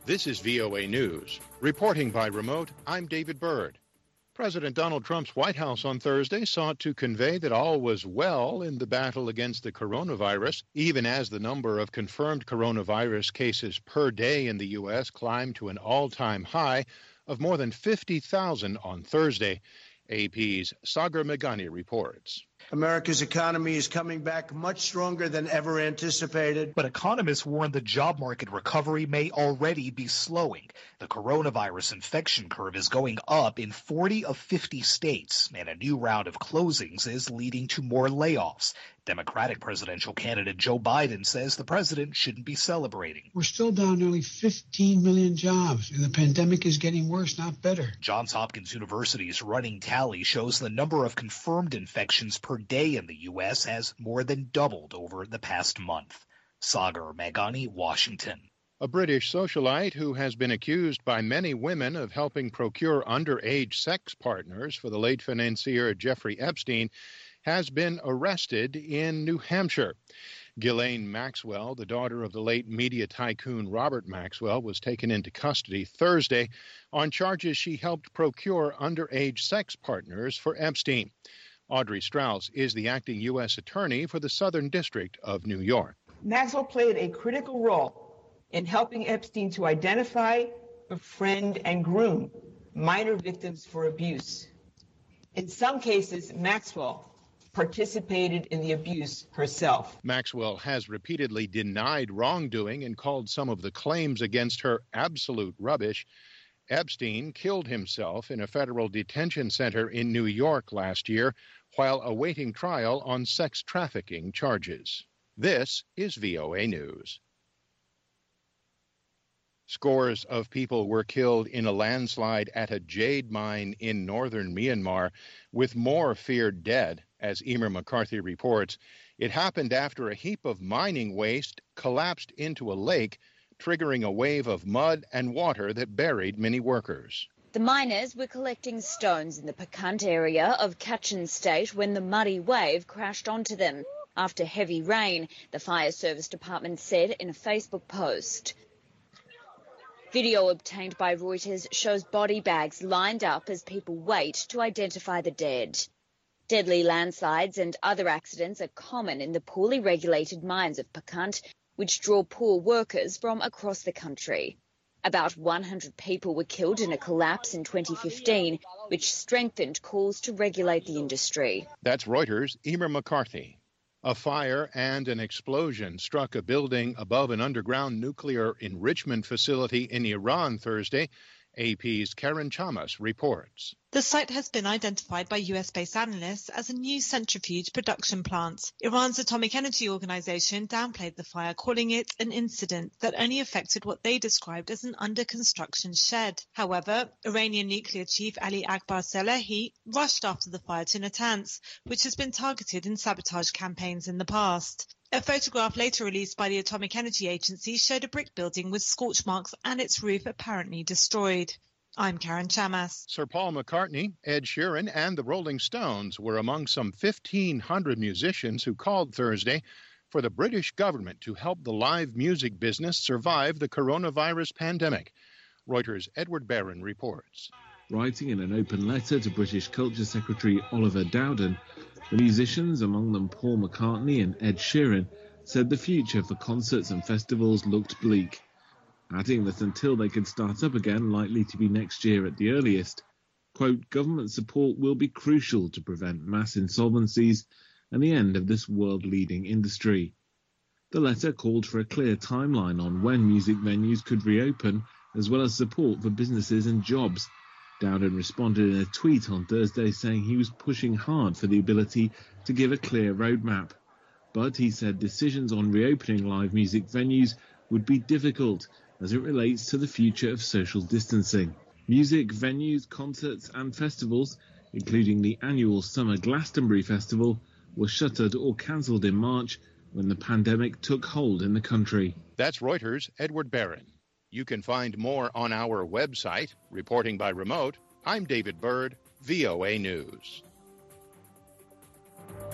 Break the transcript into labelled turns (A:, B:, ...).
A: This is VOA News. Reporting by remote, I'm David Byrd. President Donald Trump's White House on Thursday sought to convey that all was well in the battle against the coronavirus, even as the number of confirmed coronavirus cases per day in the U.S. climbed to an all-time high of more than 50,000 on Thursday. AP's Sagar Meghani reports.
B: America's economy is coming back much stronger than ever anticipated.
C: But economists warn the job market recovery may already be slowing. The coronavirus infection curve is going up in 40 of 50 states, and a new round of closings is leading to more layoffs. Democratic presidential candidate Joe Biden says the president shouldn't be celebrating.
D: We're still down nearly 15 million jobs, and the pandemic is getting worse, not better.
C: Johns Hopkins University's running tally shows the number of confirmed infections per day in the U.S. has more than doubled over the past month. Sagar Meghani, Washington.
A: A British socialite who has been accused by many women of helping procure underage sex partners for the late financier Jeffrey Epstein has been arrested in New Hampshire. Ghislaine Maxwell, the daughter of the late media tycoon Robert Maxwell, was taken into custody Thursday on charges she helped procure underage sex partners for Epstein. Audrey Strauss is the acting U.S. attorney for the Southern District of New York.
E: Maxwell played a critical role in helping Epstein to identify, befriend, and groom minor victims for abuse. In some cases, Maxwell participated in the abuse herself.
A: Maxwell has repeatedly denied wrongdoing and called some of the claims against her absolute rubbish. Epstein killed himself in a federal detention center in New York last year while awaiting trial on sex trafficking charges. This is VOA News. Scores of people were killed in a landslide at a jade mine in northern Myanmar, with more feared dead, as Emer McCarthy reports. It happened after a heap of mining waste collapsed into a lake, triggering a wave of mud and water that buried many workers.
F: The miners were collecting stones in the Pakant area of Kachin State when the muddy wave crashed onto them. After heavy rain, the Fire Service Department said in a Facebook post. Video obtained by Reuters shows body bags lined up as people wait to identify the dead. Deadly landslides and other accidents are common in the poorly regulated mines of Pakant, which draw poor workers from across the country. About 100 people were killed in a collapse in 2015, which strengthened calls to regulate the industry.
A: That's Reuters' Emer McCarthy. A fire and an explosion struck a building above an underground nuclear enrichment facility in Iran Thursday. AP's Karen Chamas reports.
G: The site has been identified by US-based analysts as a new centrifuge production plant. Iran's Atomic Energy Organization downplayed the fire, calling it an incident that only affected what they described as an under-construction shed. However, Iranian nuclear chief Ali Akbar Salehi rushed after the fire to Natanz, which has been targeted in sabotage campaigns in the past. A photograph later released by the Atomic Energy Agency showed a brick building with scorch marks and its roof apparently destroyed. I'm Karen Chamas.
A: Sir Paul McCartney, Ed Sheeran, and the Rolling Stones were among some 1,500 musicians who called Thursday for the British government to help the live music business survive the coronavirus pandemic. Reuters' Edward Barron reports.
H: Writing in an open letter to British Culture Secretary Oliver Dowden, the musicians, among them Paul McCartney and Ed Sheeran, said the future for concerts and festivals looked bleak, adding that until they could start up again, likely to be next year at the earliest, quote, government support will be crucial to prevent mass insolvencies and the end of this world-leading industry. The letter called for a clear timeline on when music venues could reopen, as well as support for businesses and jobs. Dowden responded in a tweet on Thursday saying he was pushing hard for the ability to give a clear roadmap. But he said decisions on reopening live music venues would be difficult as it relates to the future of social distancing. Music venues, concerts and festivals, including the annual Summer Glastonbury Festival, were shuttered or cancelled in March when the pandemic took hold in the country.
A: That's Reuters' Edward Barron. You can find more on our website. Reporting by remote, I'm David Byrd, VOA News.